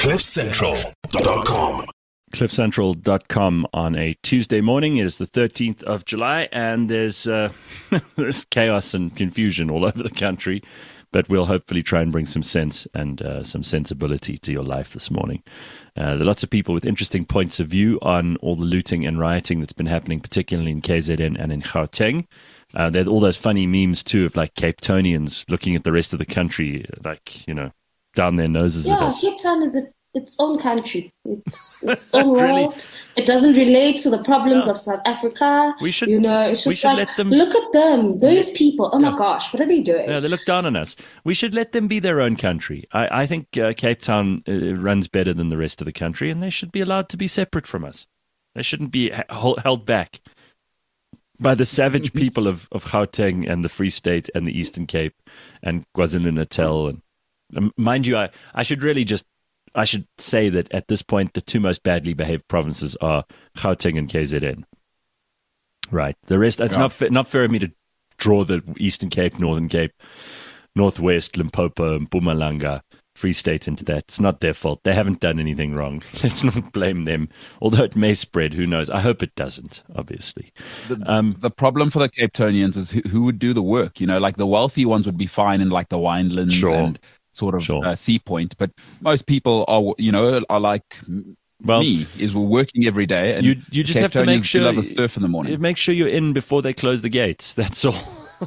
CliffCentral.com. CliffCentral.com on a Tuesday morning. It is the 13th of July, and there's there's chaos and confusion all over the country, but we'll hopefully try and bring some sense and some sensibility to your life this morning. There are lots of people with interesting points of view on all the looting and rioting that's been happening, particularly in KZN and in Gauteng. There are all those funny memes, too, of like Cape Townians looking at the rest of the country, like, you know, down their noses at us. Cape Town is its own country. It's its own world. It doesn't relate to the problems of South Africa. We should, it's just like, look at them, those people. Oh my gosh, what are they doing? Yeah, they look down on us. We should let them be their own country. I think Cape Town runs better than the rest of the country, and they should be allowed to be separate from us. They shouldn't be held back by the savage people of Gauteng and the Free State and the Eastern Cape and KwaZulu-Natal. And mind you, I should say that at this point, the two most badly behaved provinces are Gauteng and KZN. Right. The rest, it's not fair of me to draw the Eastern Cape, Northern Cape, Northwest, Limpopo, and Mpumalanga, Free State into that. It's not their fault. They haven't done anything wrong. Let's not blame them. Although it may spread, who knows? I hope it doesn't, obviously. The problem for the Cape Townians is who would do the work. You know, like the wealthy ones would be fine in like the winelands and sort of Sea Point, but most people are like me, we're working every day, and you just have to make sure love a surf in the morning. Make sure you're in before they close the gates. That's all.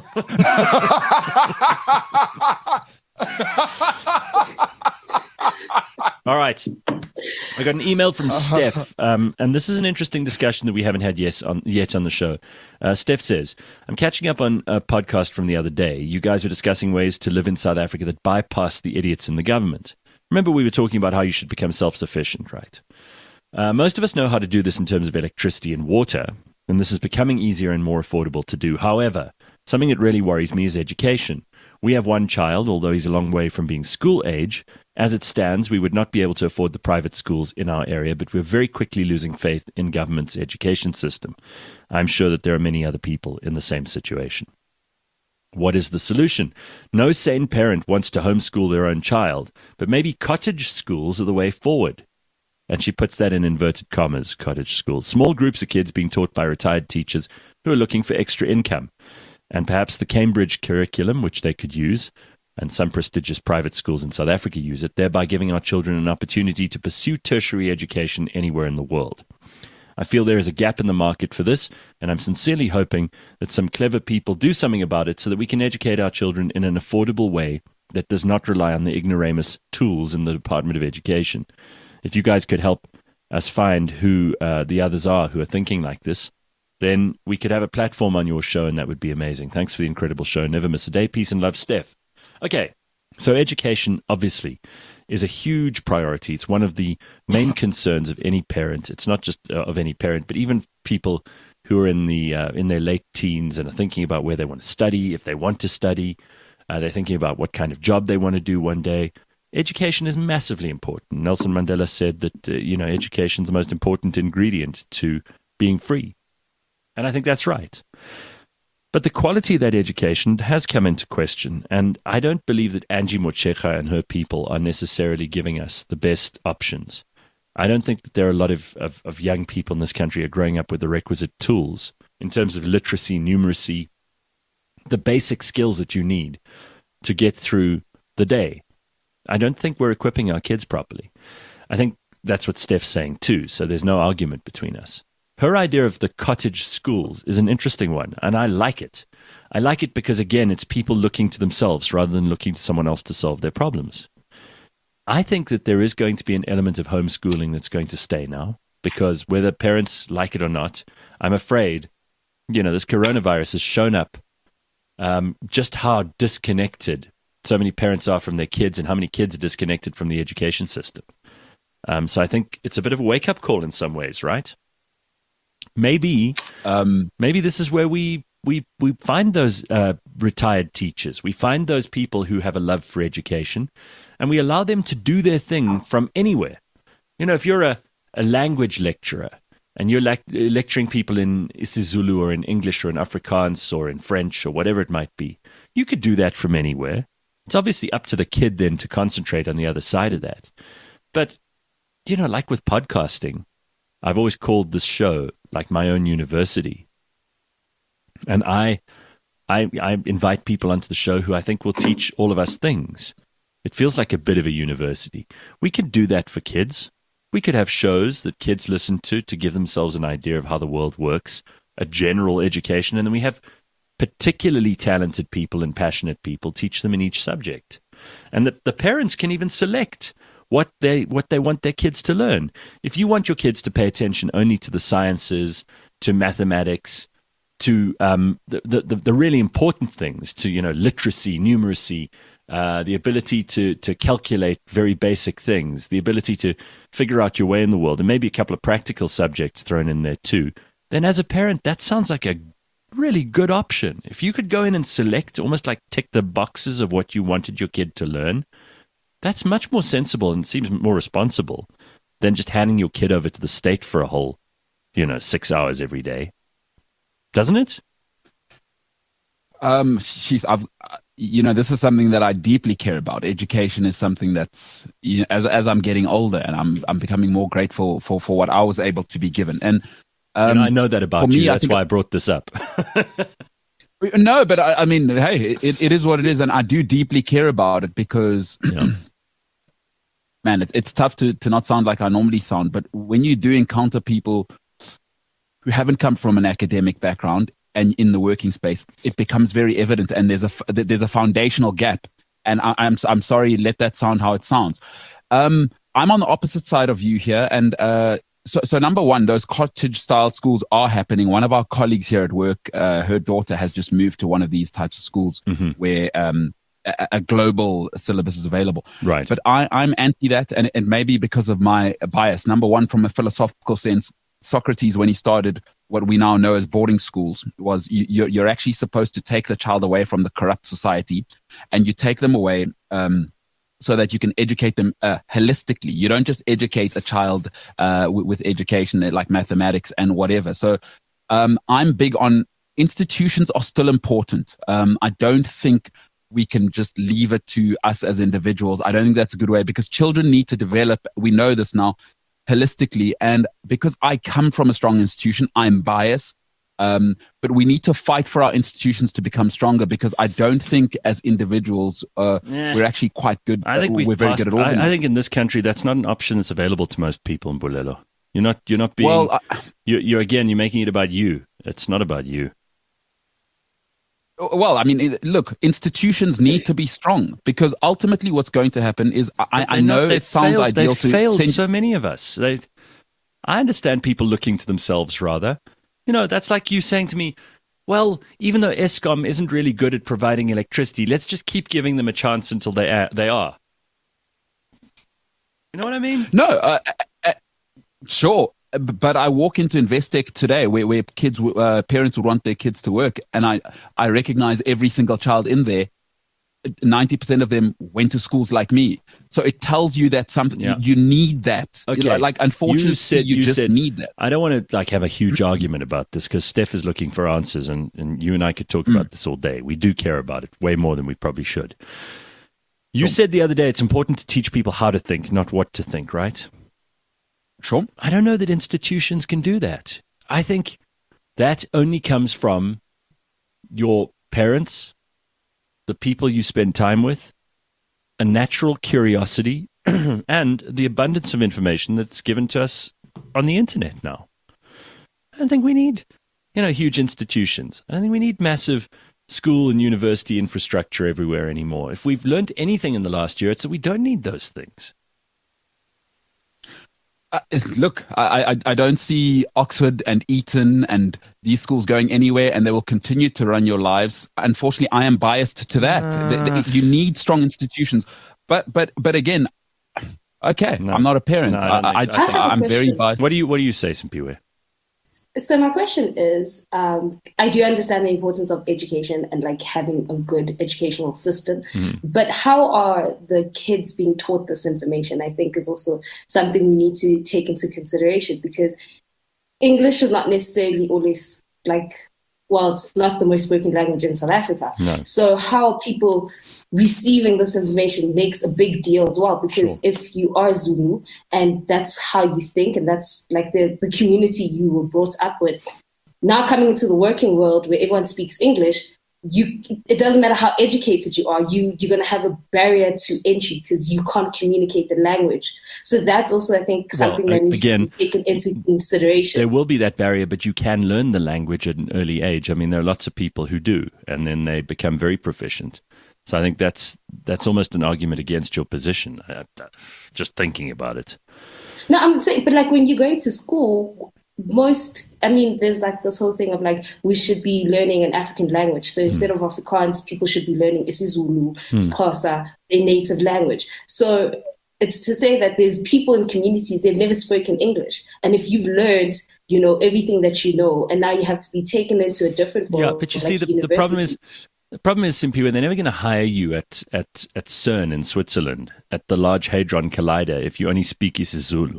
All right. I got an email from Steph, and this is an interesting discussion that we haven't had yet on the show. Steph says, I'm catching up on a podcast from the other day. You guys were discussing ways to live in South Africa that bypass the idiots in the government. Remember, we were talking about how you should become self-sufficient, right? Most of us know how to do this in terms of electricity and water, and this is becoming easier and more affordable to do. However, something that really worries me is education. We have one child, although he's a long way from being school age. As it stands, we would not be able to afford the private schools in our area, but we're very quickly losing faith in government's education system. I'm sure that there are many other people in the same situation. What is the solution? No sane parent wants to homeschool their own child, but maybe cottage schools are the way forward. And she puts that in inverted commas, cottage schools. Small groups of kids being taught by retired teachers who are looking for extra income. And perhaps the Cambridge curriculum, which they could use, and some prestigious private schools in South Africa use it, thereby giving our children an opportunity to pursue tertiary education anywhere in the world. I feel there is a gap in the market for this, and I'm sincerely hoping that some clever people do something about it so that we can educate our children in an affordable way that does not rely on the ignoramus tools in the Department of Education. If you guys could help us find who the others are who are thinking like this, then we could have a platform on your show, and that would be amazing. Thanks for the incredible show. Never miss a day. Peace and love, Steph. Okay, so education, obviously, is a huge priority. It's one of the main concerns of any parent. It's not just of any parent, but even people who are in their late teens and are thinking about where they want to study, if they want to study. They're thinking about what kind of job they want to do one day. Education is massively important. Nelson Mandela said that education is the most important ingredient to being free. And I think that's right. But the quality of that education has come into question, and I don't believe that Angie Motshekga and her people are necessarily giving us the best options. I don't think that there are a lot of young people in this country who are growing up with the requisite tools in terms of literacy, numeracy, the basic skills that you need to get through the day. I don't think we're equipping our kids properly. I think that's what Steph's saying too, so there's no argument between us. Her idea of the cottage schools is an interesting one, and I like it. I like it because, again, it's people looking to themselves rather than looking to someone else to solve their problems. I think that there is going to be an element of homeschooling that's going to stay now, because whether parents like it or not, I'm afraid, this coronavirus has shown up just how disconnected so many parents are from their kids and how many kids are disconnected from the education system. So I think it's a bit of a wake-up call in some ways, right? Maybe this is where we find those retired teachers. We find those people who have a love for education, and we allow them to do their thing from anywhere. If you're a language lecturer and you're lecturing people in isiZulu or in English or in Afrikaans or in French or whatever it might be, you could do that from anywhere. It's obviously up to the kid then to concentrate on the other side of that. But like with podcasting, I've always called this show like my own university. And I invite people onto the show who I think will teach all of us things. It feels like a bit of a university. We could do that for kids. We could have shows that kids listen to give themselves an idea of how the world works, a general education, and then we have particularly talented people and passionate people teach them in each subject. And the parents can even select what they want their kids to learn. If you want your kids to pay attention only to the sciences, to mathematics, to the really important things, to literacy, numeracy, the ability to calculate very basic things, the ability to figure out your way in the world, and maybe a couple of practical subjects thrown in there too, then as a parent, that sounds like a really good option. If you could go in and select, almost like tick the boxes of what you wanted your kid to learn, that's much more sensible and seems more responsible than just handing your kid over to the state for a whole, 6 hours every day. Doesn't it? This is something that I deeply care about. Education is something that's, as I'm getting older and I'm becoming more grateful for what I was able to be given. And I know that about you. That's why I brought this up. No, but I mean, hey, it is what it is, and I do deeply care about it because, man, it's tough to not sound like I normally sound. But when you do encounter people who haven't come from an academic background and in the working space, it becomes very evident, and there's a foundational gap. And I'm sorry, let that sound how it sounds. I'm on the opposite side of you here, and So number one, those cottage-style schools are happening. One of our colleagues here at work, her daughter has just moved to one of these types of schools where a global syllabus is available. Right. But I'm anti that, and maybe because of my bias. Number one, from a philosophical sense, Socrates, when he started what we now know as boarding schools, was you're actually supposed to take the child away from the corrupt society, and you take them away so that you can educate them holistically. You don't just educate a child with education like mathematics and whatever. So I'm big on institutions are still important. I don't think we can just leave it to us as individuals. I don't think that's a good way, because children need to develop, we know this now, holistically. And because I come from a strong institution, I'm biased. But we need to fight for our institutions to become stronger, because I don't think as individuals we're actually quite good. I think we're very good at organizing. I think in this country that's not an option that's available to most people in Mbulelo. You're not being. Well, you're making it about you. It's not about you. Well, I mean, look, institutions need to be strong, because ultimately what's going to happen is I know it sounds ideal to failed so many of us. I understand people looking to themselves rather. That's like you saying to me, well, even though Eskom isn't really good at providing electricity, let's just keep giving them a chance until they are. You know what I mean? No, sure. But I walk into Investec today where kids, parents would want their kids to work. And I recognize every single child in there. 90% of them went to schools like me. So it tells you that something you need that. Okay. Unfortunately, you just need that. I don't want to have a huge argument about this, because Steph is looking for answers, and you and I could talk about this all day. We do care about it way more than we probably should. You said the other day it's important to teach people how to think, not what to think, right? Sure. I don't know that institutions can do that. I think that only comes from your parents, the people you spend time with, a natural curiosity, and the abundance of information that's given to us on the internet now. I don't think we need, huge institutions. I don't think we need massive school and university infrastructure everywhere anymore. If we've learned anything in the last year, it's that we don't need those things. Look, I don't see Oxford and Eton and these schools going anywhere, and they will continue to run your lives. Unfortunately, I am biased to that. You need strong institutions. But again, okay, no, I'm not a parent. No, I'm very biased. What do you say, Simpiwe? So my question is, I do understand the importance of education and having a good educational system, but how are the kids being taught this information? I think is also something we need to take into consideration, because English is not necessarily always well, it's not the most spoken language in South Africa. No. So how people receiving this information makes a big deal as well, because if you are Zulu and that's how you think and that's like the community you were brought up with, now coming into the working world where everyone speaks English, it doesn't matter how educated you are, you're going to have a barrier to entry because you can't communicate the language. So that's also, I think, something that needs to be taken into consideration. There will be that barrier, but you can learn the language at an early age. I mean, there are lots of people who do, and then they become very proficient. So I think that's almost an argument against your position, just thinking about it. No, I'm saying, but like when you go to school, there's like this whole thing of like, we should be learning an African language. So instead of Afrikaans, people should be learning isiZulu, Xhosa, their native language. So it's to say that there's people in communities, they've never spoken English. And if you've learned, everything that you know, and now you have to be taken into a different world. Yeah, but you see, the problem is, Simpiwe, they're never going to hire you at CERN in Switzerland, at the Large Hadron Collider, if you only speak isiZulu.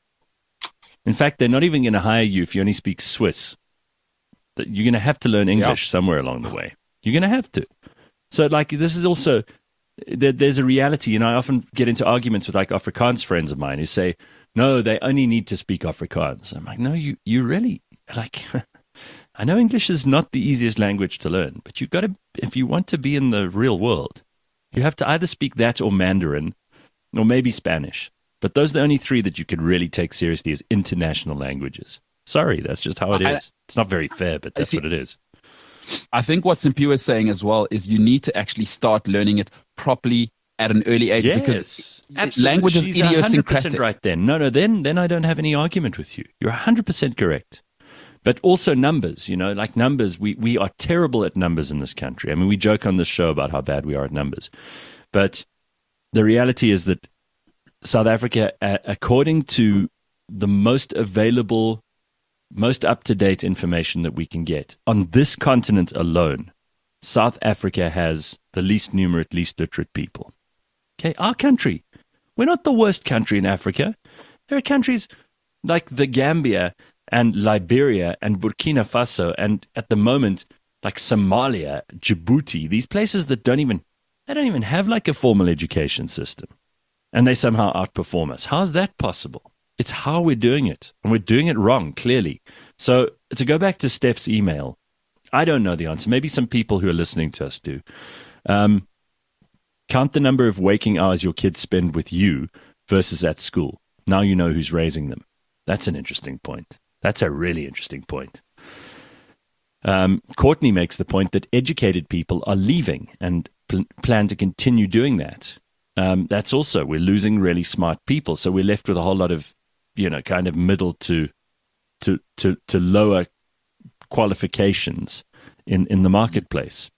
In fact, they're not even going to hire you if you only speak Swiss. You're going to have to learn English somewhere along the way. You're going to have to. So, like, this is also, there's a reality. I often get into arguments with, like, Afrikaans friends of mine who say, no, they only need to speak Afrikaans. I'm like, no, you really, like, I know English is not the easiest language to learn, but you've got to, if you want to be in the real world, you have to either speak that or Mandarin or maybe Spanish. But those are the only three that you could really take seriously as international languages. Sorry, that's just how it is. It's not very fair, but that's what it is. I think what Simpiwe is saying as well is you need to actually start learning it properly at an early age, because language is idiosyncratic. 100% right then. No, then I don't have any argument with you. You're 100% correct. But also numbers, like numbers, we are terrible at numbers in this country. I mean, we joke on this show about how bad we are at numbers. But the reality is that South Africa, according to the most available, most up-to-date information that we can get, on this continent alone, South Africa has the least numerate, least literate people. Okay, our country. We're not the worst country in Africa. There are countries like the Gambia and Liberia and Burkina Faso, and at the moment, like Somalia, Djibouti, these places that don't even have like a formal education system. And they somehow outperform us. How's that possible? It's how we're doing it. And we're doing it wrong, clearly. So to go back to Steph's email, I don't know the answer. Maybe some people who are listening to us do. Count the number of waking hours your kids spend with you versus at school. Now you know who's raising them. That's an interesting point. That's a really interesting point. Courtney makes the point that educated people are leaving and plan to continue doing that. That's also, we're losing really smart people. So we're left with a whole lot of, kind of middle to lower qualifications in the marketplace.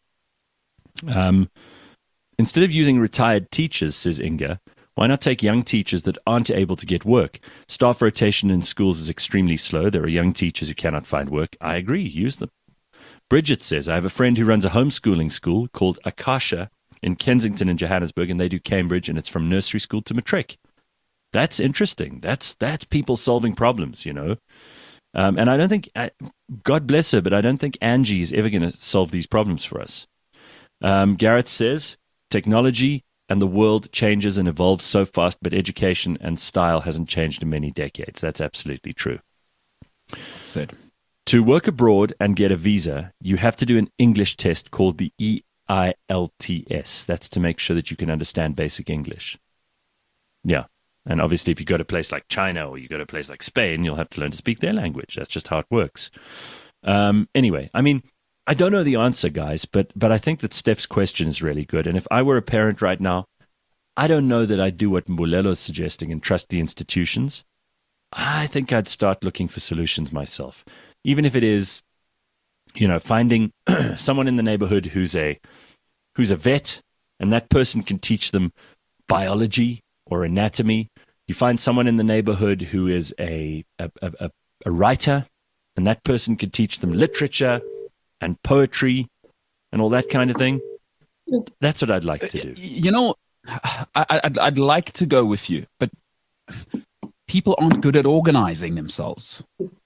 Instead of using retired teachers, says Inga, why not take young teachers that aren't able to get work? Staff rotation in schools is extremely slow. There are young teachers who cannot find work. I agree. Use them. Bridget says, I have a friend who runs a homeschooling school called Akasha in Kensington and Johannesburg, and they do Cambridge, and it's from nursery school to matric. That's interesting. That's people solving problems, And I don't think, God bless her, but I don't think Angie is ever going to solve these problems for us. Garrett says, technology and the world changes and evolves so fast, but education and style hasn't changed in many decades. That's absolutely true. Said. To work abroad and get a visa, you have to do an English test called the IELTS. That's to make sure that you can understand basic English. Yeah. And obviously, if you go to a place like China or you go to a place like Spain, you'll have to learn to speak their language. That's just how it works. Anyway, I mean, I don't know the answer, guys, but I think that Steph's question is really good. And if I were a parent right now, I don't know that I'd do what Mbulelo's suggesting and trust the institutions. I think I'd start looking for solutions myself. Even if it is, finding someone in the neighborhood who's a vet, and that person can teach them biology or anatomy. You find someone in the neighborhood who is a writer, and that person can teach them literature and poetry and all that kind of thing. That's what I'd like to do. I'd like to go with you, but people aren't good at organizing themselves.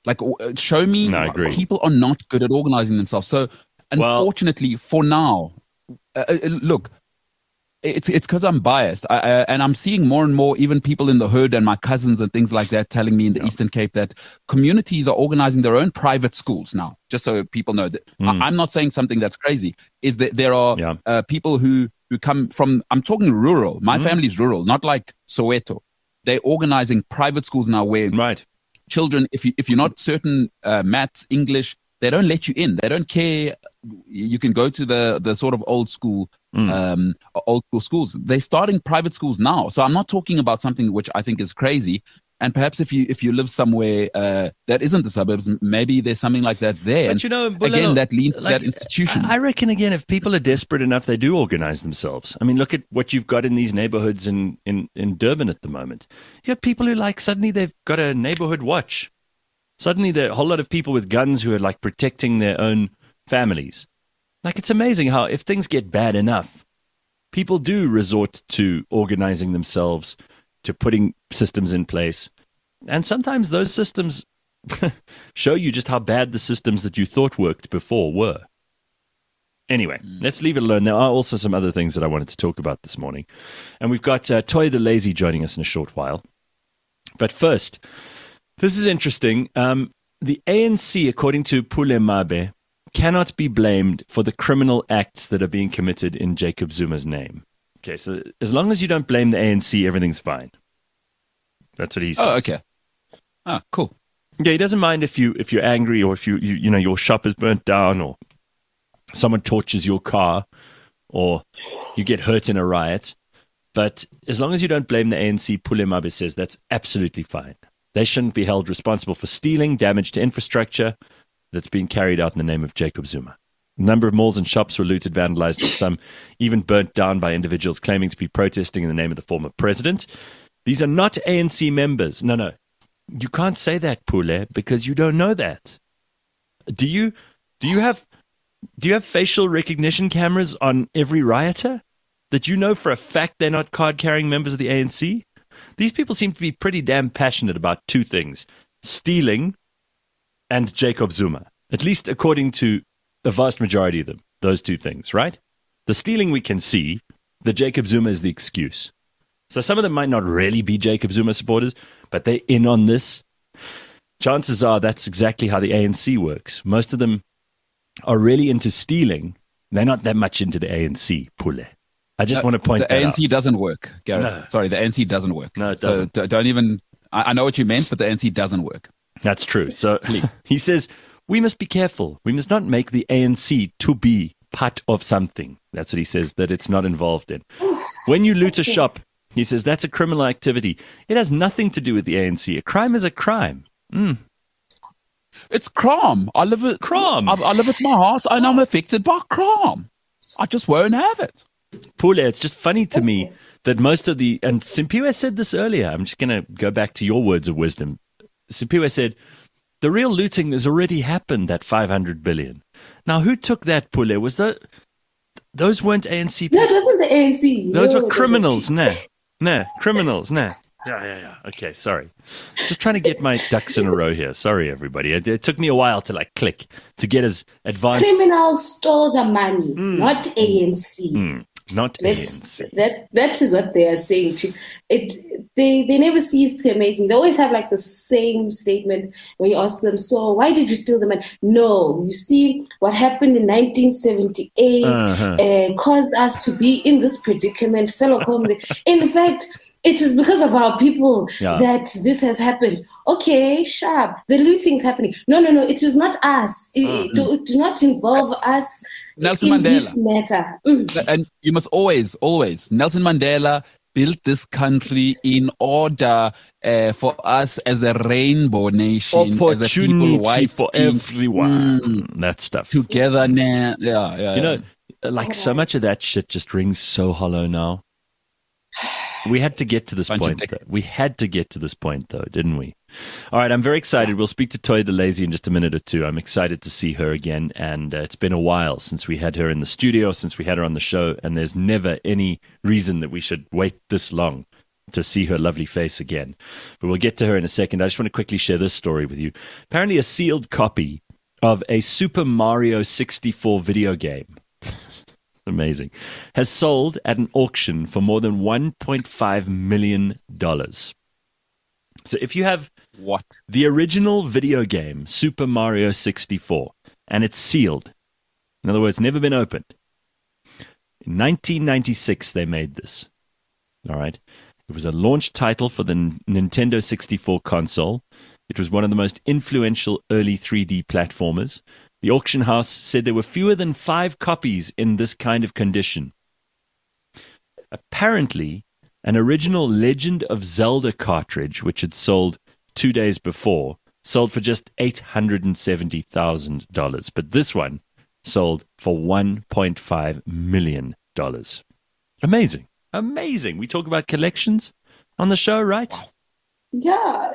Like, show me. No, I agree. People are not good at organizing themselves. So, unfortunately, for now, look, it's because I'm biased, and I'm seeing more and more, even people in the hood and my cousins and things like that, telling me in the Eastern Cape that communities are organizing their own private schools now. Just so people know that I'm not saying something that's crazy. Is that there are people who come from? I'm talking rural. My family's rural, not like Soweto. They're organizing private schools now where children, if you're not certain maths, English, they don't let you in. They don't care. You can go to the sort of old school schools. They're starting private schools now. So I'm not talking about something which I think is crazy. And perhaps if you live somewhere that isn't the suburbs, maybe there's something like that there. But again, that leads to that institution. I reckon, again, if people are desperate enough, they do organize themselves. I mean, look at what you've got in these neighborhoods in Durban at the moment. You have people who suddenly they've got a neighborhood watch. Suddenly there are a whole lot of people with guns who are protecting their own families. It's amazing how if things get bad enough, people do resort to organizing themselves, to putting systems in place. And sometimes those systems show you just how bad the systems that you thought worked before were. Anyway, let's leave it alone. There are also some other things that I wanted to talk about this morning. And we've got Toy the Lazy joining us in a short while. But first, this is interesting. The ANC, according to Pule Mabe, cannot be blamed for the criminal acts that are being committed in Jacob Zuma's name. Okay, so as long as you don't blame the ANC, everything's fine. That's what he says. Oh, okay. Ah, cool. Yeah, he doesn't mind if you're angry or if you your shop is burnt down or someone torches your car or you get hurt in a riot. But as long as you don't blame the ANC, Pule Mabe says that's absolutely fine. They shouldn't be held responsible for stealing, damage to infrastructure that's being carried out in the name of Jacob Zuma. A number of malls and shops were looted, vandalized, and some even burnt down by individuals claiming to be protesting in the name of the former president. These are not ANC members. No. You can't say that, Pule, because you don't know that. Do you have facial recognition cameras on every rioter that you know for a fact they're not card-carrying members of the ANC? These people seem to be pretty damn passionate about two things: stealing and Jacob Zuma. At least according to a vast majority of them, those two things, right? The stealing we can see, the Jacob Zuma is the excuse. So some of them might not really be Jacob Zuma supporters, but they're in on this. Chances are that's exactly how the ANC works. Most of them are really into stealing. They're not that much into the ANC, Pule. I just want to point that out. The ANC doesn't work, Gareth. No. Sorry, the ANC doesn't work. No, it doesn't. So don't even... I know what you meant, but the ANC doesn't work. That's true. So he says, we must be careful. We must not make the ANC to be part of something. That's what he says, that it's not involved in. When you loot a shop, he says, that's a criminal activity. It has nothing to do with the ANC. A crime is a crime. It's crime. I live at crime. I live at my house and I'm affected by crime. I just won't have it. Pule, it's just funny to me that most of the, and Simpiwe said this earlier, I'm just going to go back to your words of wisdom. Simpiwe said, the real looting has already happened, that 500 billion. Now, who took that, Pule? Was those weren't ANC people? No, it wasn't the ANC. Those were criminals, criminals, Yeah. Okay, sorry. Just trying to get my ducks in a row here. Sorry, everybody. It took me a while to click, to get as advanced. Criminals stole the money, not ANC. Not ANC. That is what they are saying. They never cease to amaze me. They always have the same statement when you ask them, so why did you steal the money? No, you see, what happened in 1978 caused us to be in this predicament, fellow comrades. In fact, it is because of our people that this has happened. Okay, sharp. The looting is happening. No. It is not us. Do not involve us Nelson in Mandela. this matter. And you must always, Nelson Mandela built this country in order for us as a rainbow nation, as a people, white for everyone. That stuff. Together now. Yeah. So much of that shit just rings so hollow now. We had to get to this point, though. We had to get to this point, though, didn't we? All right, I'm very excited. We'll speak to Toy the Lazy in just a minute or two. I'm excited to see her again, and it's been a while since we had her in the studio, since we had her on the show, and there's never any reason that we should wait this long to see her lovely face again. But we'll get to her in a second. I just want to quickly share this story with you. Apparently, a sealed copy of a Super Mario 64 video game, amazing, has sold at an auction for more than $1.5 million. So if you have the original video game, Super Mario 64, and it's sealed, in other words, never been opened, in 1996 they made this. All right. It was a launch title for the Nintendo 64 console. It was one of the most influential early 3D platformers. The auction house said there were fewer than 5 copies in this kind of condition. Apparently, an original Legend of Zelda cartridge, which had sold 2 days before, sold for just $870,000. But this one sold for $1.5 million. Amazing. Amazing. We talk about collections on the show, right? Yeah.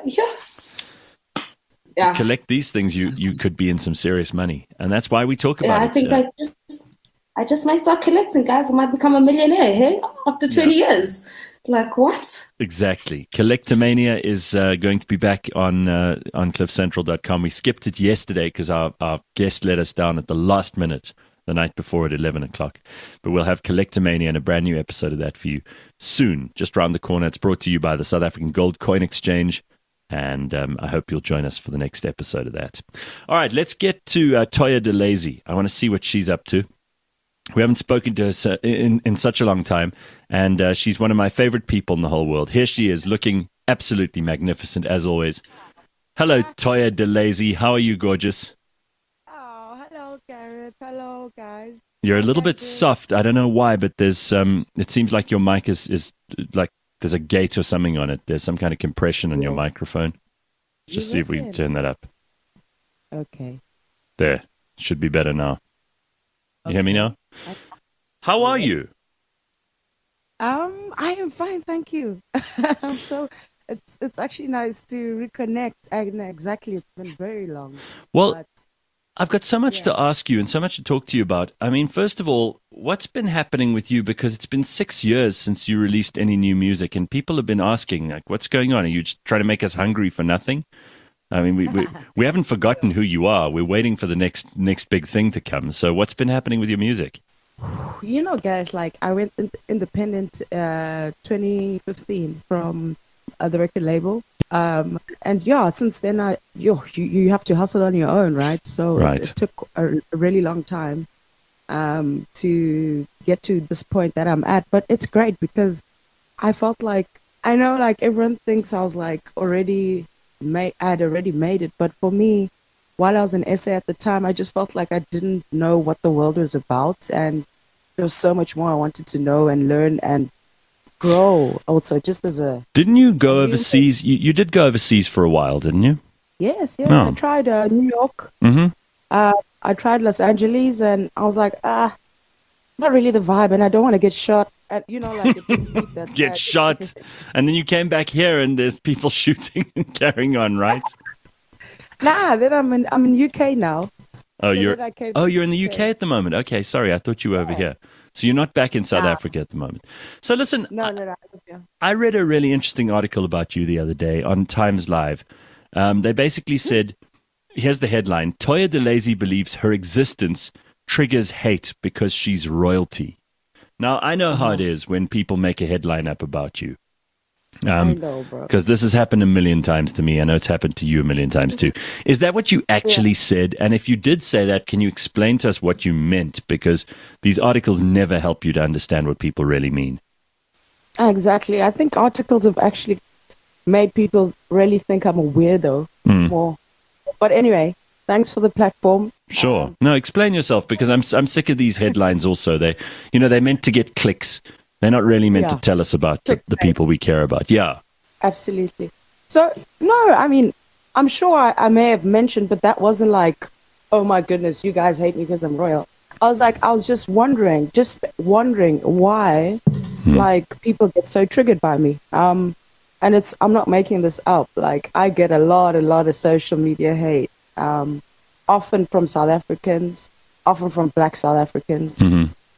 Collect these things, you could be in some serious money. And that's why we talk about it. I think I just might start collecting, guys. I might become a millionaire here after 20 years. Like, what? Exactly. Collectomania is going to be back on cliffcentral.com. We skipped it yesterday because our guest let us down at the last minute, the night before at 11 o'clock. But we'll have Collectomania and a brand new episode of that for you soon, just around the corner. It's brought to you by the South African Gold Coin Exchange. And I hope you'll join us for the next episode of that. All right, let's get to Toya DeLazy. I want to see what she's up to. We haven't spoken to her in such a long time, and she's one of my favorite people in the whole world. Here she is, looking absolutely magnificent, as always. Hello, Toya DeLazy. How are you, gorgeous? Oh, hello, Gareth. Hello, guys. You're a little bit soft. I don't know why, but there's it seems like your mic is like there's a gate or something on it. There's some kind of compression on your microphone. Just see if we can turn that up. Okay. There. Should be better now. You hear me now? How are you? I am fine, thank you. So it's actually nice to reconnect. Exactly, it's been very long. Well, I've got so much to ask you and so much to talk to you about. I mean, first of all, what's been happening with you? Because it's been 6 years since you released any new music, and people have been asking, like, what's going on? Are you just trying to make us hungry for nothing? I mean, we haven't forgotten who you are. We're waiting for the next big thing to come. So what's been happening with your music? You know, guys, like I went independent 2015 from the record label. And since then, you have to hustle on your own, right? So it took a really long time to get to this point that I'm at. But it's great because I felt like, I know like everyone thinks I was like I had already made it. But for me, while I was in SA at the time, I just felt like I didn't know what the world was about. And there was so much more I wanted to know and learn and grow also, just as a... Didn't you go overseas? You did go overseas for a while, didn't you? Yes. I tried New York. Mm-hmm. I tried Los Angeles, and I was like, not really the vibe, and I don't want to get shot. And, you know, like... Get shot. And then you came back here, and there's people shooting and carrying on, right? Nah, then I'm in UK now. Oh, you're in the UK at the moment. Okay, sorry, I thought you were over here. So you're not back in South Africa at the moment. So listen, no. I read a really interesting article about you the other day on Times Live. They basically said, here's the headline: Toya DeLazy believes her existence triggers hate because she's royalty. Now, I know how it is when people make a headline up about you. I know, bro. Because this has happened a million times to me. I know it's happened to you a million times too. Is that what you actually said? And if you did say that, can you explain to us what you meant? Because these articles never help you to understand what people really mean. Exactly. I think articles have actually made people really think I'm a weirdo more. But anyway, thanks for the platform. Sure. No, explain yourself, because I'm sick of these headlines also. They're meant to get clicks. They're not really meant to tell us about the people we care about. Yeah. Absolutely. So, no, I mean, I'm sure I may have mentioned, but that wasn't like, oh my goodness, you guys hate me because I'm royal. I was just wondering why, like, people get so triggered by me. And I'm not making this up. Like, I get a lot of social media hate, often from South Africans, often from Black South Africans.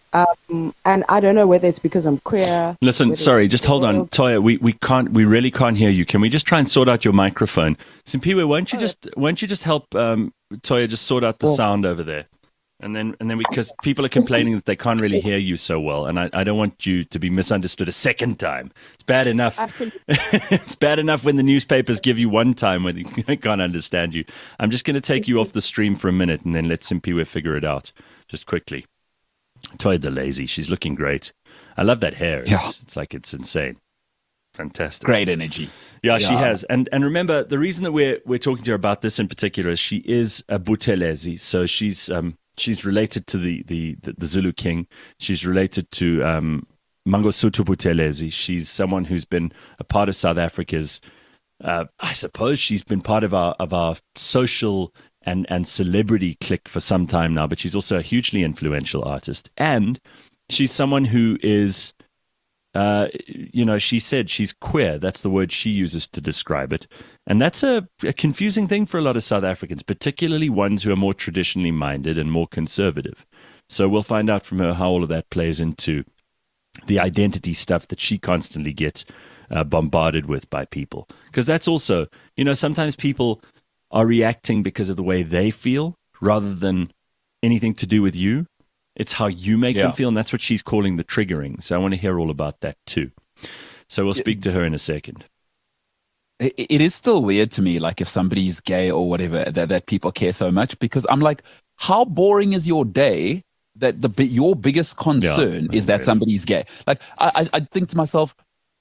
And I don't know whether it's because I'm queer. Listen, sorry, just hold on, Toya. We really can't hear you. Can we just try and sort out your microphone? Simpiwe, won't you just help Toya just sort out the sound over there? And then because people are complaining that they can't really hear you so well, and I don't want you to be misunderstood a second time. It's bad enough. Absolutely. It's bad enough when the newspapers give you one time when they can't understand you. I'm just going to take you off the stream for a minute and then let Simpiwe figure it out just quickly. Toya the lazy, she's looking great. I love that hair. It's like it's insane. Fantastic. Great energy. Yeah, she has. And remember, the reason that we're talking to her about this in particular is she is a Buthelezi, so she's related to the Zulu king. She's related to Mangosuthu Buthelezi. She's someone who's been a part of South Africa's. I suppose she's been part of our social and celebrity clique for some time now. But she's also a hugely influential artist, and she's someone who is. She said she's queer. That's the word she uses to describe it. And that's a confusing thing for a lot of South Africans, particularly ones who are more traditionally minded and more conservative. So we'll find out from her how all of that plays into the identity stuff that she constantly gets bombarded with by people. Because that's also, sometimes people are reacting because of the way they feel rather than anything to do with you. It's how you make them feel, and that's what she's calling the triggering. So I want to hear all about that too. So we'll speak to her in a second. It is still weird to me, like if somebody's gay or whatever, that people care so much, because I'm like, how boring is your day that your biggest concern is that somebody's gay? Like I think to myself,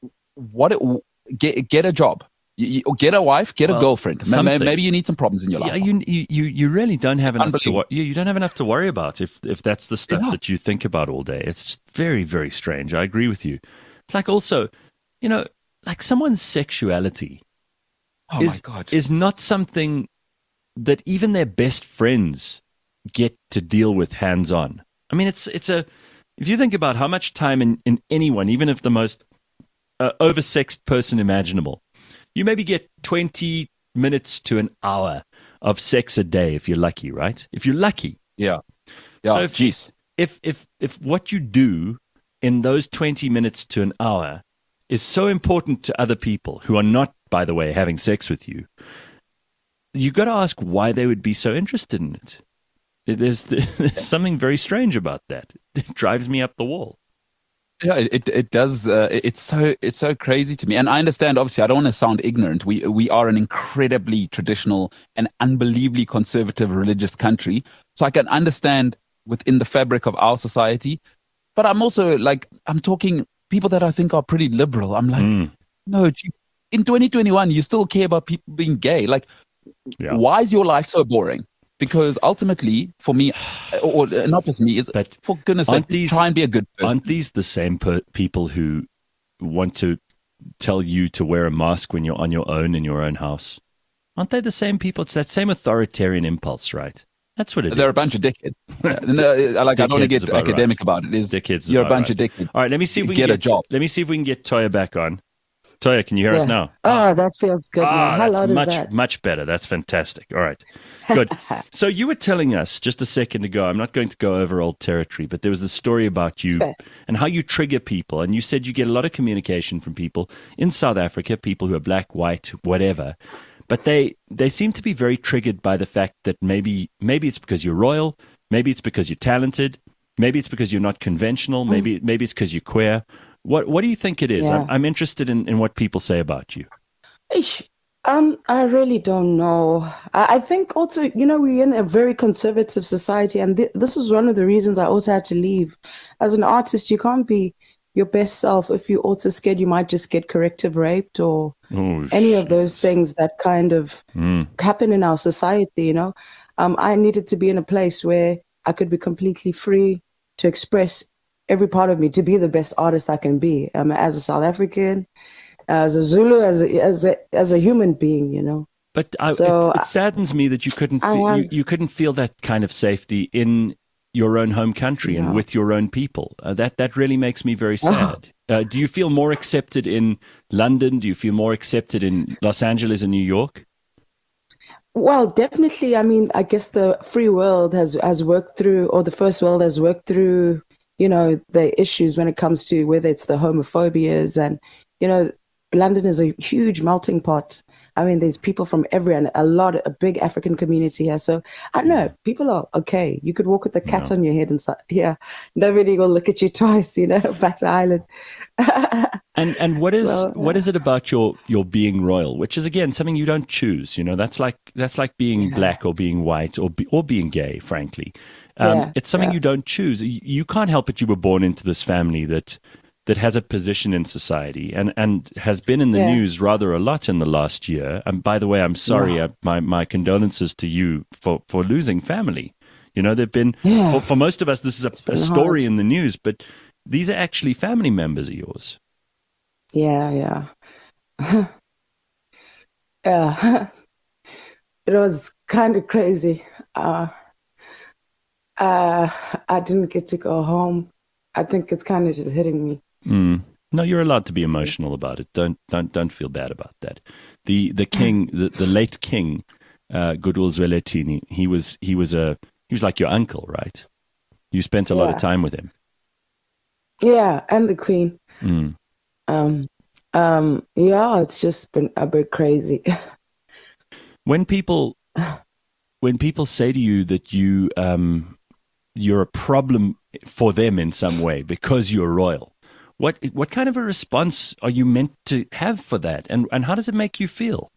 get a job. Get a wife, get a girlfriend. Maybe you need some problems in your life. Yeah, you really don't have enough to you don't have enough to worry about if that's the stuff that you think about all day. It's just very, very strange. I agree with you. It's like also, like someone's sexuality is not something that even their best friends get to deal with hands on. I mean, if you think about how much time in anyone, even if the most oversexed person imaginable, you maybe get 20 minutes to an hour of sex a day if you're lucky, right? If you're lucky. Yeah. So if what you do in those 20 minutes to an hour is so important to other people who are not, by the way, having sex with you, you got to ask why they would be so interested in it. There's something very strange about that. It drives me up the wall. Yeah, it does. It's so crazy to me, and I understand. Obviously, I don't want to sound ignorant. We are an incredibly traditional and unbelievably conservative religious country, so I can understand within the fabric of our society. But I'm also I'm talking people that I think are pretty liberal. I'm like, no, in 2021, you still care about people being gay. Why is your life so boring? Because ultimately, for me, or not just me, is for goodness sake, try and be a good person. Aren't these the same people who want to tell you to wear a mask when you're on your own in your own house? Aren't they the same people? It's that same authoritarian impulse, right? That's what it is. They're a bunch of dickheads. I don't want to get academic about it. Dickheads. You're a bunch of dickheads. All right, let me see if we can get a job. Let me see if we can get Toya back on. Toya, can you hear us now? Oh, that feels good. How loud is that? Much better. That's fantastic. All right. Good. So you were telling us just a second ago, I'm not going to go over old territory, but there was this story about you and how you trigger people. And you said you get a lot of communication from people in South Africa, people who are black, white, whatever. But they seem to be very triggered by the fact that maybe it's because you're royal, maybe it's because you're talented, maybe it's because you're not conventional, maybe it's because you're queer. What do you think it is? Yeah. I'm interested in what people say about you. I really don't know. I think also, we're in a very conservative society, and this was one of the reasons I also had to leave. As an artist, you can't be your best self if you're also scared you might just get corrective raped or any of those things that kind of happen in our society, I needed to be in a place where I could be completely free to express every part of me, to be the best artist I can be, as a South African, as a Zulu, as a human being, But it saddens me that you couldn't feel that kind of safety in your own home country and with your own people. That really makes me very sad. Do you feel more accepted in London? Do you feel more accepted in Los Angeles and New York? Well, definitely. I mean, I guess the free world has worked through, or the first world has worked through the issues when it comes to whether it's the homophobias and, London is a huge melting pot. I mean, there's people from everywhere and a big African community here. So I don't know, people are okay. You could walk with a cat on your head and nobody will look at you twice, Batter Island. And what is it about your being royal, which is again something you don't choose? That's like being black or being white or being gay. Frankly, it's something you don't choose. You can't help it. You were born into this family that has a position in society and has been in the news rather a lot in the last year. And by the way, I'm sorry. My condolences to you for losing family. They've been for most of us. This is a story in the news, but these are actually family members of yours. Yeah. Yeah. It was kind of crazy. I didn't get to go home. I think it's kind of just hitting me. No, you're allowed to be emotional about it. Don't feel bad about that. The king, the late king, Goodwill Zwelithini, he was like your uncle, right? You spent a lot of time with him. Yeah, and the queen. It's just been a bit crazy. When people say to you that you're a problem for them in some way because you're royal, what kind of a response are you meant to have for that, and how does it make you feel?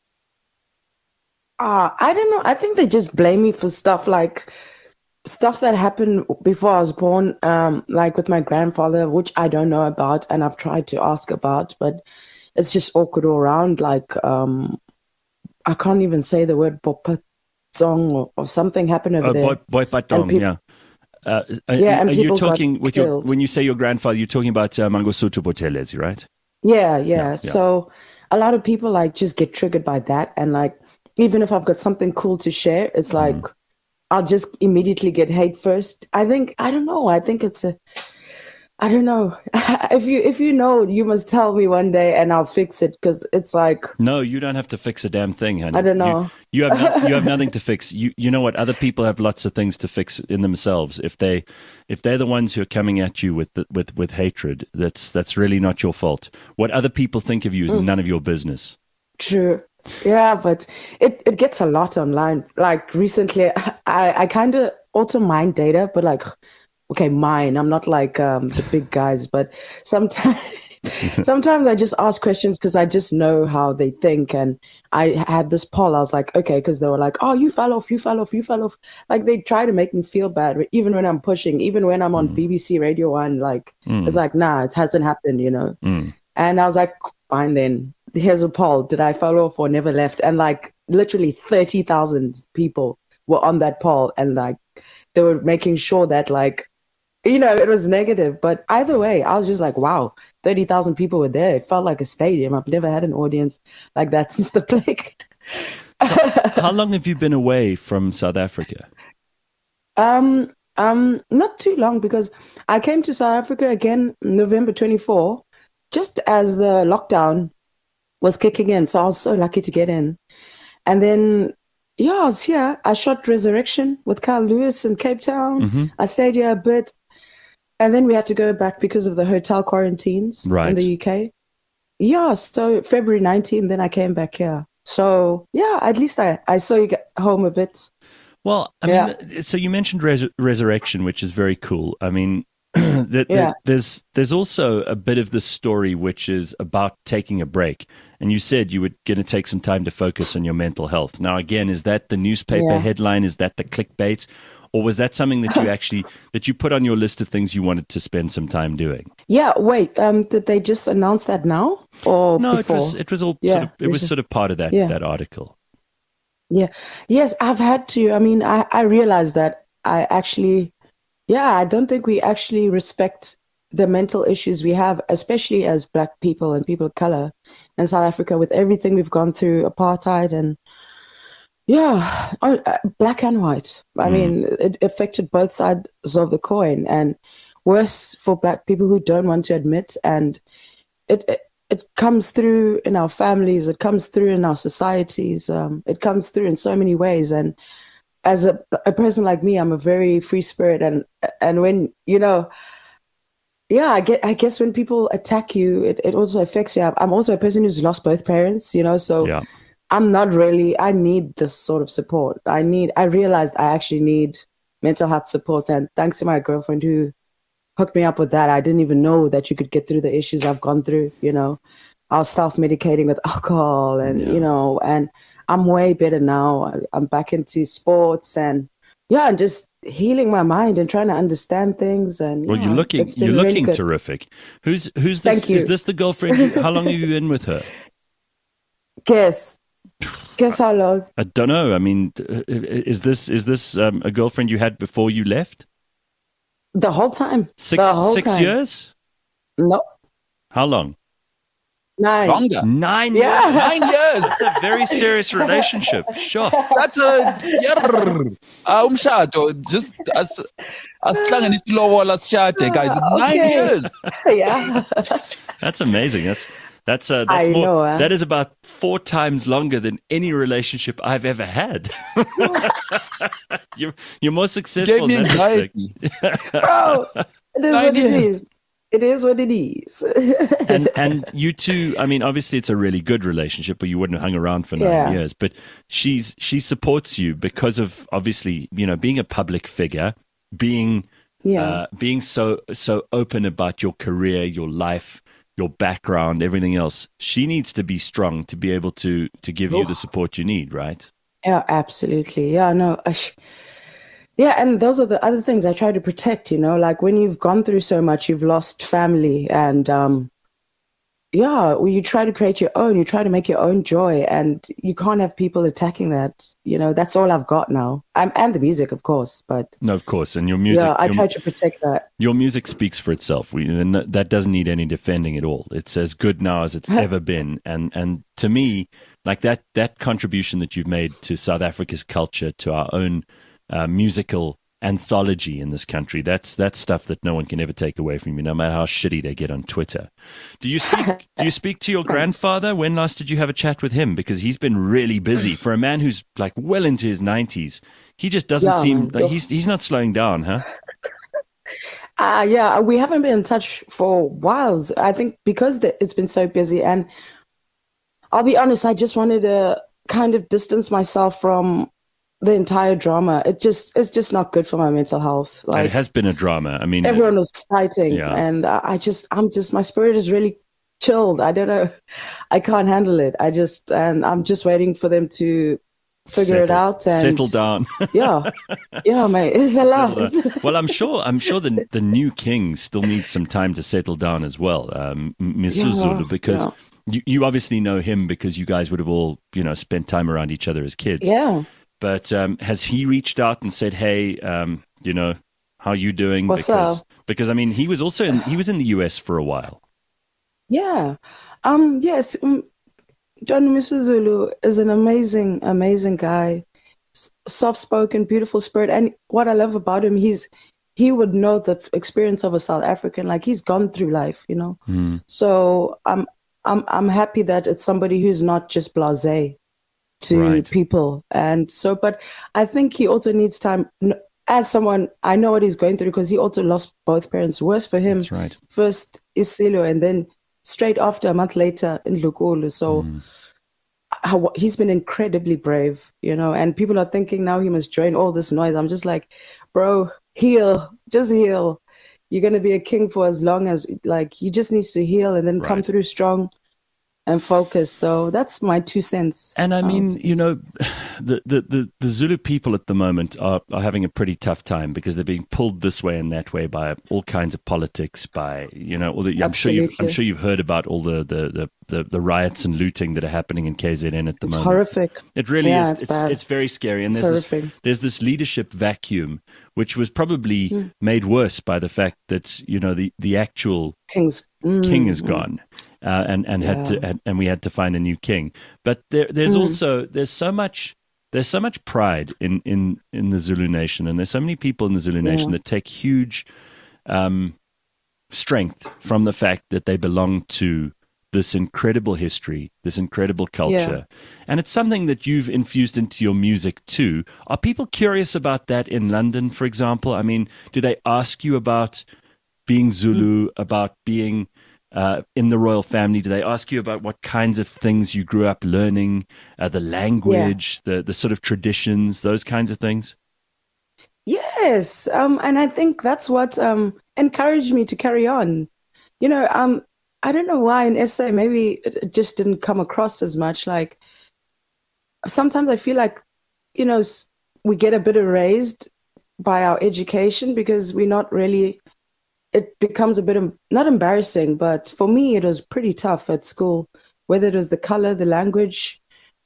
I don't know. I think they just blame me for stuff that happened before I was born, like with my grandfather, which I don't know about and I've tried to ask about, but it's just awkward all around. Like, I can't even say the word Boipatong or something happened over there. Boipatong, yeah. And are you talking with when you say your grandfather, you're talking about Mangosuthu Buthelezi, right? Yeah. So a lot of people just get triggered by that. And even if I've got something cool to share, it's I'll just immediately get hate first. I don't know. I think I don't know. If you know, you must tell me one day and I'll fix it, because it's No, you don't have to fix a damn thing, honey. I don't know. You have nothing to fix. You know what? Other people have lots of things to fix in themselves. If they're the ones who are coming at you with hatred, that's really not your fault. What other people think of you is none of your business. True. Yeah, but it gets a lot online. Like recently, I kind of also mine data, but okay, mine. I'm not the big guys, but sometimes I just ask questions because I just know how they think. And I had this poll. I was like, okay, because they were like, oh, you fell off. Like they try to make me feel bad, even when I'm pushing, even when I'm on BBC Radio 1. It's like, nah, it hasn't happened, And I was like, fine then. Here's a poll. Did I fall off or never left? And literally 30,000 people were on that poll, and they were making sure that it was negative. But either way, I was just like, wow, 30,000 people were there. It felt like a stadium. I've never had an audience like that since the plague. So how long have you been away from South Africa? Not too long, because I came to South Africa again November 24, just as the lockdown was kicking in. So I was so lucky to get in. And then, I was here. I shot Resurrection with Carl Lewis in Cape Town. I stayed here a bit. And then we had to go back because of the hotel quarantines in the UK. Yeah, so February 19th, then I came back here. So, at least I saw you get home a bit. Well, I mean, so you mentioned Resurrection, which is very cool. I mean, there's also a bit of the story which is about taking a break. And you said you were going to take some time to focus on your mental health. Now, again, is that the newspaper headline? Is that the clickbait? Or was that something that you actually that you put on your list of things you wanted to spend some time doing? Yeah. Wait. Did they just announce that now or no? Before? It was all sort of part of that article. Yeah. Yes, I've had to. I mean, I realized that I actually, I don't think we actually respect the mental issues we have, especially as Black people and people of color in South Africa, with everything we've gone through, apartheid and Black and white. I mean, it affected both sides of the coin, and worse for Black people who don't want to admit. And it comes through in our families. It comes through in our societies. It comes through in so many ways. And as a person like me, I'm a very free spirit. And when, Yeah, I guess when people attack you, it also affects you. I'm also a person who's lost both parents, so Yeah. I'm not really, I need this sort of support. I realized I actually need mental health support. And thanks to my girlfriend who hooked me up with that, I didn't even know that you could get through the issues I've gone through. I was self-medicating with alcohol and, and I'm way better now. I'm back into sports and and just healing my mind and trying to understand things. And well, you're looking really terrific. Who's this? Thank you. Is this the girlfriend? How long have you been with her? Guess how long? I don't know. I mean, is this a girlfriend you had before you left? The whole time. 6 years? No. How long? 9. Longer. 9 years. Yeah. 9 years. That's a very serious relationship. Sure. That's a umshado. Just as guys. 9 years. Yeah. That's amazing. That's I more. Know, That is about 4 times longer than any relationship I've ever had. You're more successful than that. Bro, it is what it is. It is what it is. and you two, I mean, obviously it's a really good relationship, or you wouldn't have hung around for 9 years. But she supports you because of, obviously, being a public figure, being so open about your career, your life, your background, everything else. She needs to be strong to be able to give you the support you need, right? Yeah, absolutely. Yeah, no. Yeah, and those are the other things I try to protect, like when you've gone through so much, you've lost family and, you try to create your own, you try to make your own joy and you can't have people attacking that. That's all I've got now. And the music, of course, but. No, of course. And your music. Yeah, I try to protect that. Your music speaks for itself. That doesn't need any defending at all. It's as good now as it's ever been. And to me, like that contribution that you've made to South Africa's culture, to our own musical anthology in this country, that's stuff that no one can ever take away from you, no matter how shitty they get on Twitter. Do you speak to your grandfather? When last did you have a chat with him? Because he's been really busy for a man who's like well into his 90s. He just doesn't seem like he's not slowing down, huh? Yeah, we haven't been in touch for whiles. I think because it's been so busy, and I'll be honest, I just wanted to kind of distance myself from the entire drama. It's just not good for my mental health. Like, it has been a drama. I mean, everyone was fighting, and my spirit is really chilled. I don't know, I can't handle it. I'm just waiting for them to figure it out and settle down. yeah, mate, it's a lot. Well, I'm sure the new king still needs some time to settle down as well, Misuzulu, because you obviously know him because you guys would have all spent time around each other as kids. Yeah. But has he reached out and said, "Hey, how are you doing?" What's up? Because I mean, he was in the US for a while. Yeah. Yes. John Misuzulu is an amazing, amazing guy. Soft-spoken, beautiful spirit, and what I love about him, he would know the experience of a South African. Like, he's gone through life, So I'm happy that it's somebody who's not just blasé to people. And so, but I think he also needs time. As someone, I know what he's going through because he also lost both parents. Worse for him. That's right. First Isilo, and then straight after, a month later, in Lukulu. So he's been incredibly brave, and people are thinking now he must join all this noise. I'm just like, bro, just heal. You're going to be a king for as long as, you just need to heal and then come through strong and focus. So that's my 2 cents. And I mean, the Zulu people at the moment are having a pretty tough time because they're being pulled this way and that way by all kinds of politics. By I'm sure you've heard about all the riots and looting that are happening in KZN at the moment. It's horrific. It really is. It's it's very scary. And there's this leadership vacuum, which was probably made worse by the fact that the actual king is gone. And we had to find a new king. But there's also so much pride in the Zulu nation, and there's so many people in the Zulu nation that take huge strength from the fact that they belong to this incredible history, this incredible culture. And it's something that you've infused into your music too. Are people curious about that in London, for example? I mean, do they ask you about being Zulu, about being in the royal family? Do they ask you about what kinds of things you grew up learning, the language, the sort of traditions, those kinds of things? Yes. And I think that's what encouraged me to carry on. I don't know why in SA, maybe it just didn't come across as much. Like, sometimes I feel like, we get a bit erased by our education because we're not really, it becomes a bit, not embarrassing, but for me, it was pretty tough at school, whether it was the color, the language.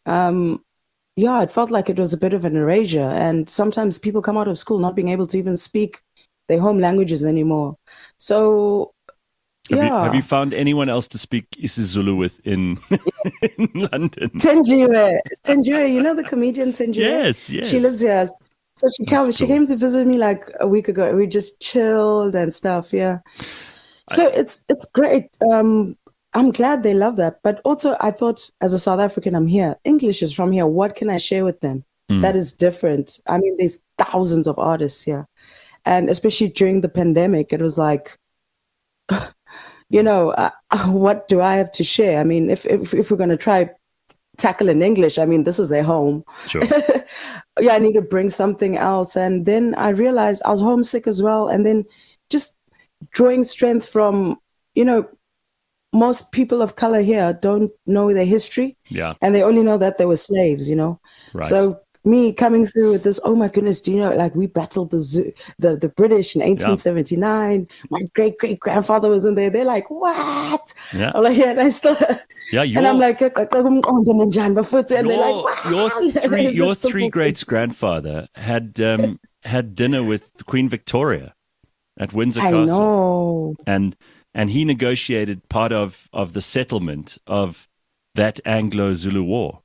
It felt like it was a bit of an erasure. And sometimes people come out of school not being able to even speak their home languages anymore. So, Have you found anyone else to speak isiZulu with in London? Tenjiwe, the comedian Tenjiwe? Yes. She lives here. So she came to visit me like a week ago. We just chilled and stuff, yeah. So it's great. I'm glad they love that. But also I thought, as a South African, I'm here. English is from here. What can I share with them? That is different. I mean, there's thousands of artists here. And especially during the pandemic, it was like, what do I have to share? I mean, if we're going to try tackle in English, I mean, this is their home. Sure. I need to bring something else. And then I realized I was homesick as well. And then just drawing strength from, most people of color here don't know their history. Yeah. And they only know that they were slaves, Right. So me coming through with this, oh my goodness, like we battled the British in 1879. Yeah. My great-great-grandfather was in there. They're like, what? Yeah. I'm like, yeah, and I still... Yeah, and I'm like, and they're like, wow. Your three greats-grandfather had dinner with Queen Victoria at Windsor Castle. I know. And he negotiated part of the settlement of that Anglo-Zulu War.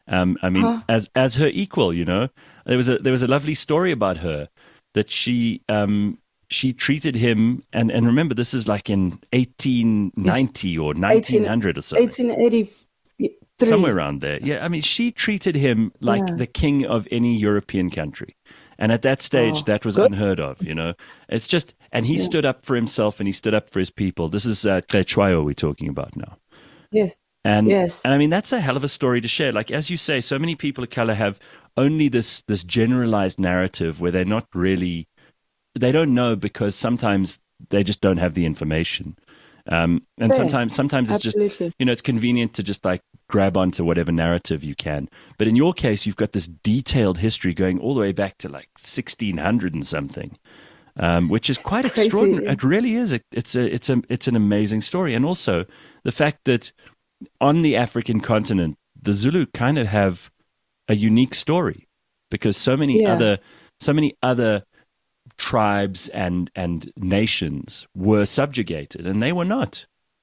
As her equal, there was a lovely story about her that she treated him, and remember, this is like in 1890 or 1900 or something. 1883. Somewhere around there. Yeah, I mean, she treated him like the king of any European country. And at that stage, that was unheard of, It's just, and he stood up for himself and he stood up for his people. This is Cetshwayo we're talking about now. Yes. And I mean, that's a hell of a story to share. Like, as you say, so many people of color have only this generalized narrative where they're not really, they don't know because sometimes they just don't have the information. And sometimes it's just, it's convenient to just like grab onto whatever narrative you can. But in your case, you've got this detailed history going all the way back to like 1600 and something, which is quite extraordinary. It really is. It's an amazing story. And also the fact that on the African continent, the Zulu kind of have a unique story because so many other tribes and nations were subjugated and they were not.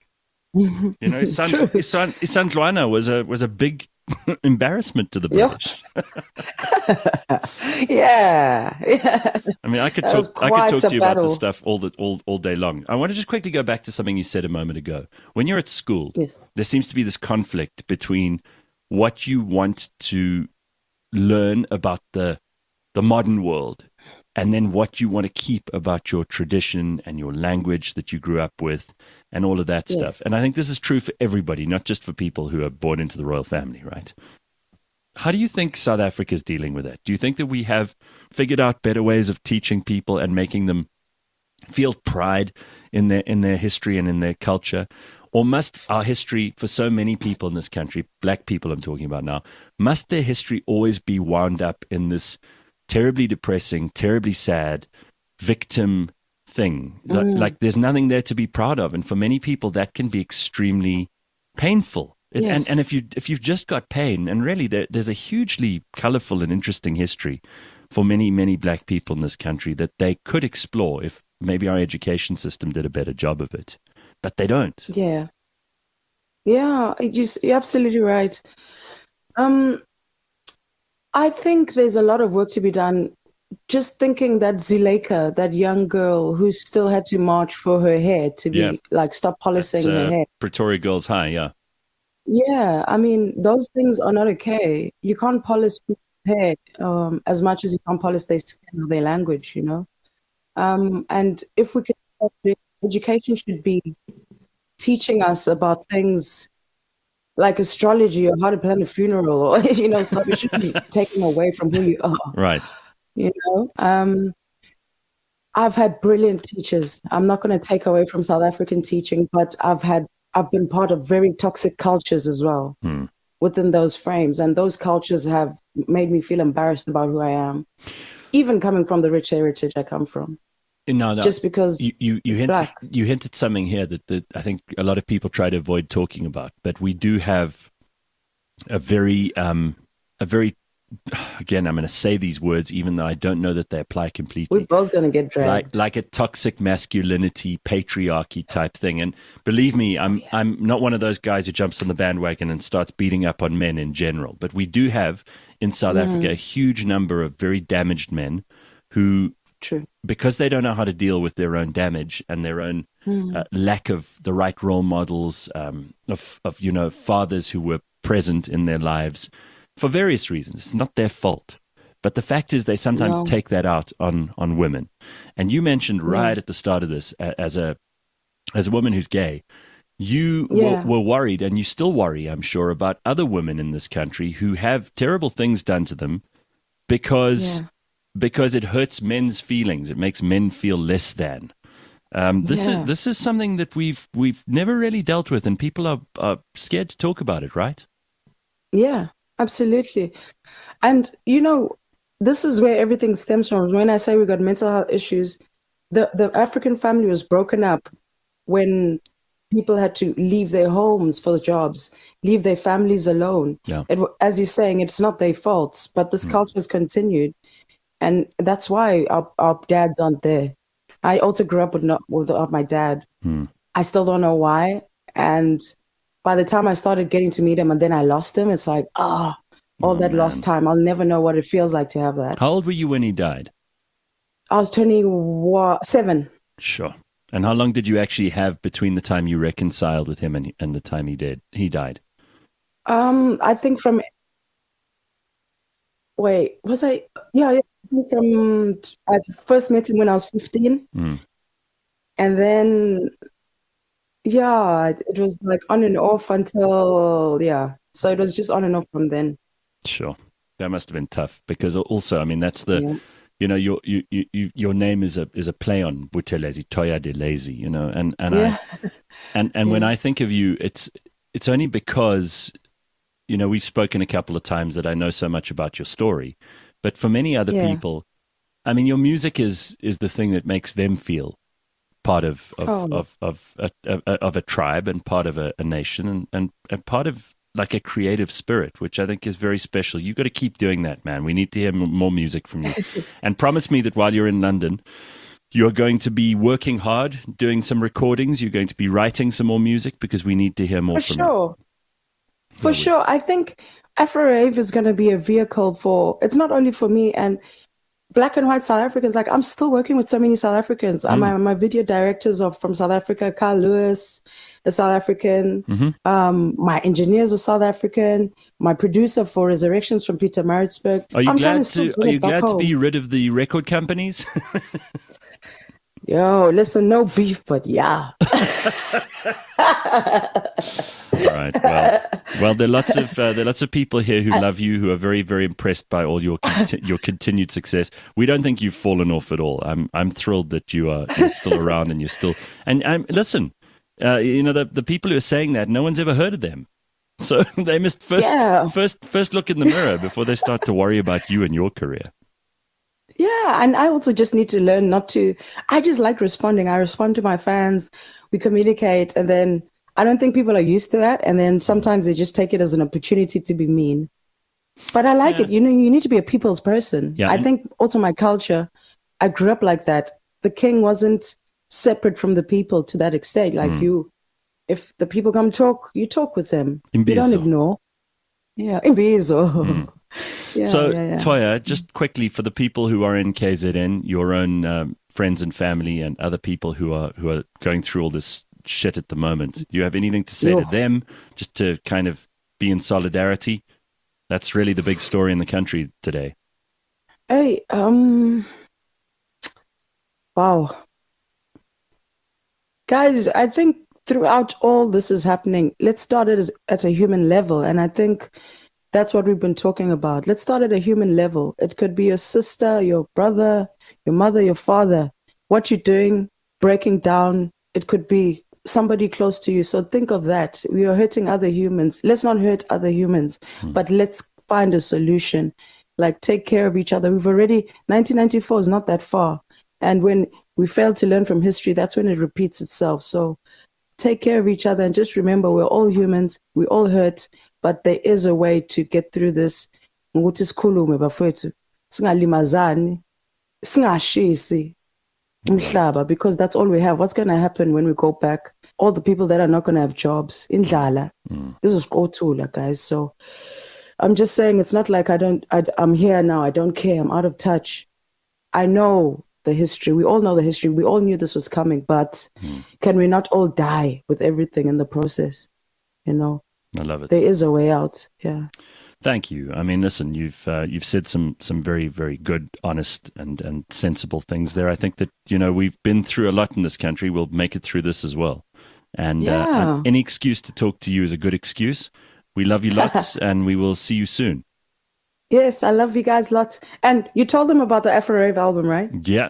Isandlwana was a big embarrassment to the British. Yeah. I mean, I could talk to you about this stuff all day long. I want to just quickly go back to something you said a moment ago. When you're at school, there seems to be this conflict between what you want to learn about the modern world and then what you want to keep about your tradition and your language that you grew up with and all of that stuff. And I think this is true for everybody, not just for people who are born into the royal family, right? How do you think South Africa is dealing with that? Do you think that we have figured out better ways of teaching people and making them feel pride in their history and in their culture? Or must our history, for so many people in this country, black people I'm talking about now, must their history always be wound up in this terribly depressing, terribly sad victim thing? Like there's nothing there to be proud of. And for many people, that can be extremely painful. And if you've just got pain, and really there's a hugely colorful and interesting history for many, many black people in this country that they could explore if maybe our education system did a better job of it. But they don't. Yeah, you're absolutely right. I think there's a lot of work to be done. Just thinking that Zuleika, that young girl who still had to march for her hair to be stop polishing her hair. Pretoria Girls High, yeah. Yeah, I mean, those things are not okay. You can't polish people's hair as much as you can't polish their skin or their language, And if we could stop doing education should be teaching us about things like astrology or how to plan a funeral, or stuff. It should be taken away from who you are. Right. I've had brilliant teachers. I'm not going to take away from South African teaching, but I've been part of very toxic cultures as well within those frames, and those cultures have made me feel embarrassed about who I am, even coming from the rich heritage I come from. No. Just because you hinted something here that I think a lot of people try to avoid talking about, but we do have a very again, I'm going to say these words even though I don't know that they apply completely. We're both going to get dragged. Like a toxic masculinity, patriarchy type thing. And believe me, I'm not one of those guys who jumps on the bandwagon and starts beating up on men in general. But we do have in South Africa a huge number of very damaged men who, because they don't know how to deal with their own damage and their own lack of the right role models, of fathers who were present in their lives for various reasons. It's not their fault. But the fact is they sometimes take that out on women. And you mentioned right at the start of this, as a woman who's gay, you were worried, and you still worry, I'm sure, about other women in this country who have terrible things done to them because it hurts men's feelings. It makes men feel less than. This is something that we've never really dealt with, and people are scared to talk about it, right? Yeah, absolutely. And, this is where everything stems from. When I say we got mental health issues, the African family was broken up when people had to leave their homes for the jobs, leave their families alone. Yeah. As you're saying, it's not their faults, but this culture has continued. And that's why our dads aren't there. I also grew up without my dad. I still don't know why. And by the time I started getting to meet him and then I lost him, it's like, lost time. I'll never know what it feels like to have that. How old were you when he died? I was 27. Sure. And how long did you actually have between the time you reconciled with him and the time he died? I think from... Wait, was I... Yeah. I first met him when I was 15. And then... Yeah, it was like on and off until... So it was just on and off from then. Sure. That must have been tough because also, I mean, that's the... your name is a play on Buthelezi, Toya de Lazy, and when I think of you, it's only because, we've spoken a couple of times that I know so much about your story, but for many other people, I mean, your music is the thing that makes them feel part of a tribe and part of a nation and part of like a creative spirit, which I think is very special. You got to keep doing that, man. We need to hear more music from you. And promise me that while you're in London, you're going to be working hard, doing some recordings. You're going to be writing some more music because we need to hear more from you. For sure. I think Afro Rave is going to be a vehicle it's not only for me and Black and white South Africans. Like, I'm still working with so many South Africans. My video directors are from South Africa. Carl Lewis is South African. My engineers are South African. My producer for Resurrections from Peter Maritzburg. Are you glad to be rid of the record companies? Yo, listen, no beef, but yeah. All right. Well, there are lots of people here who love you, who are very, very impressed by all your continued success. We don't think you've fallen off at all. I'm thrilled that you're still around and you're still. And listen, the people who are saying that, no one's ever heard of them, so they must first look in the mirror before they start to worry about you and your career. Yeah, and I also just need to learn not to. I just like responding. I respond to my fans. We communicate, and then I don't think people are used to that. And then sometimes they just take it as an opportunity to be mean. But I like it. You need to be a people's person. Yeah. I think also my culture, I grew up like that. The king wasn't separate from the people to that extent. Like if the people come talk, you talk with them. You don't ignore. Yeah, Imbizo. Toya, just quickly for the people who are in KZN, your own friends and family and other people who are going through all this shit at the moment, do you have anything to say to them, just to kind of be in solidarity? That's really the big story in the country today. Hey, wow. Guys, I think throughout all this is happening, let's start it at a human level. And I think that's what we've been talking about. Let's start at a human level. It could be your sister, your brother, your mother, your father. What you're doing, breaking down. It could be somebody close to you. So think of that. We are hurting other humans. Let's not hurt other humans, but let's find a solution. Like, take care of each other. 1994 is not that far. And when we fail to learn from history, that's when it repeats itself. So take care of each other and just remember, we're all humans. We all hurt, but there is a way to get through this. Ukuthi sikhulume bafowethu, singalimazani, singashisi umhlaba, because that's all we have. What's going to happen when we go back? All the people that are not going to have jobs, indlala. This is Kotula, guys. So I'm just saying, it's not like I'm here now. I don't care. I'm out of touch. I know the history. We all know the history. We all knew this was coming, but can we not all die with everything in the process? You know, I love it. There is a way out. Yeah. Thank you. I mean, listen, you've said some very, very good, honest, and sensible things there. I think that, you know, we've been through a lot in this country. We'll make it through this as well. And any excuse to talk to you is a good excuse. We love you lots, and we will see you soon. Yes, I love you guys lots. And you told them about the Afro Rave album, right? Yeah.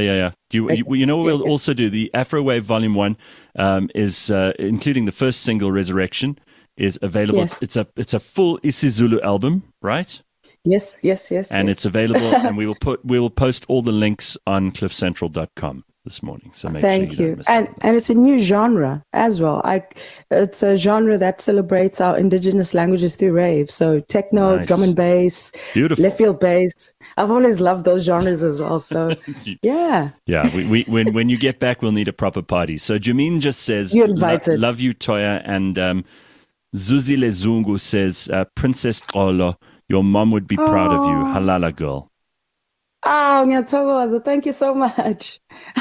You know what we'll also do? The Afro Wave Volume 1 is, including the first single, Resurrection, is available. Yes. It's a full isiZulu album, right? Yes. And it's available, and we will post all the links on cliffcentral.com this morning. So Thank you. And it's a new genre as well. It's a genre that celebrates our indigenous languages through rave. So techno, nice. Drum and bass, beautiful, left field bass. I've always loved those genres as well. So yeah. We when you get back, we'll need a proper party. So Jameen just says, you're invited. Love you, Toya. And Zuzi Lezungu says, Princess Xolo, your mom would be proud of you. Halala girl. Oh, Ngiyathokoza. Thank you so much.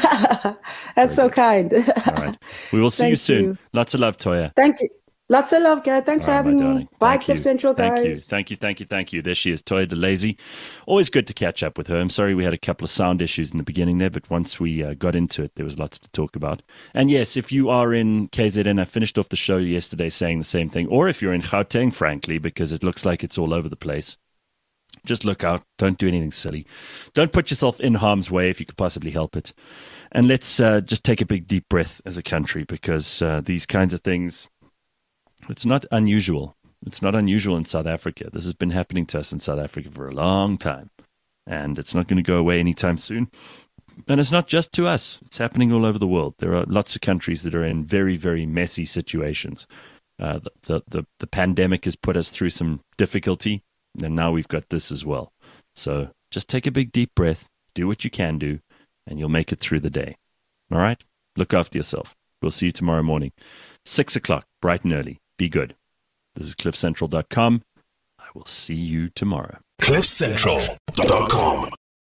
That's so kind. All right. We will see you soon. Lots of love, Toya. Thank you. Lots of love, Gareth. Thanks for having me. Bye, Cliff Central, guys. Thank you. There she is, Toya DeLazy. Always good to catch up with her. I'm sorry we had a couple of sound issues in the beginning there, but once we got into it, there was lots to talk about. And yes, if you are in KZN, I finished off the show yesterday saying the same thing, or if you're in Gauteng, frankly, because it looks like it's all over the place. Just look out. Don't do anything silly. Don't put yourself in harm's way if you could possibly help it. And let's just take a big, deep breath as a country, because these kinds of things, it's not unusual. It's not unusual in South Africa. This has been happening to us in South Africa for a long time. And it's not going to go away anytime soon. And it's not just to us. It's happening all over the world. There are lots of countries that are in very, very messy situations. The pandemic has put us through some difficulty. And now we've got this as well. So just take a big, deep breath, do what you can do, and you'll make it through the day. All right? Look after yourself. We'll see you tomorrow morning, 6 o'clock, bright and early. Be good. This is cliffcentral.com. I will see you tomorrow. cliffcentral.com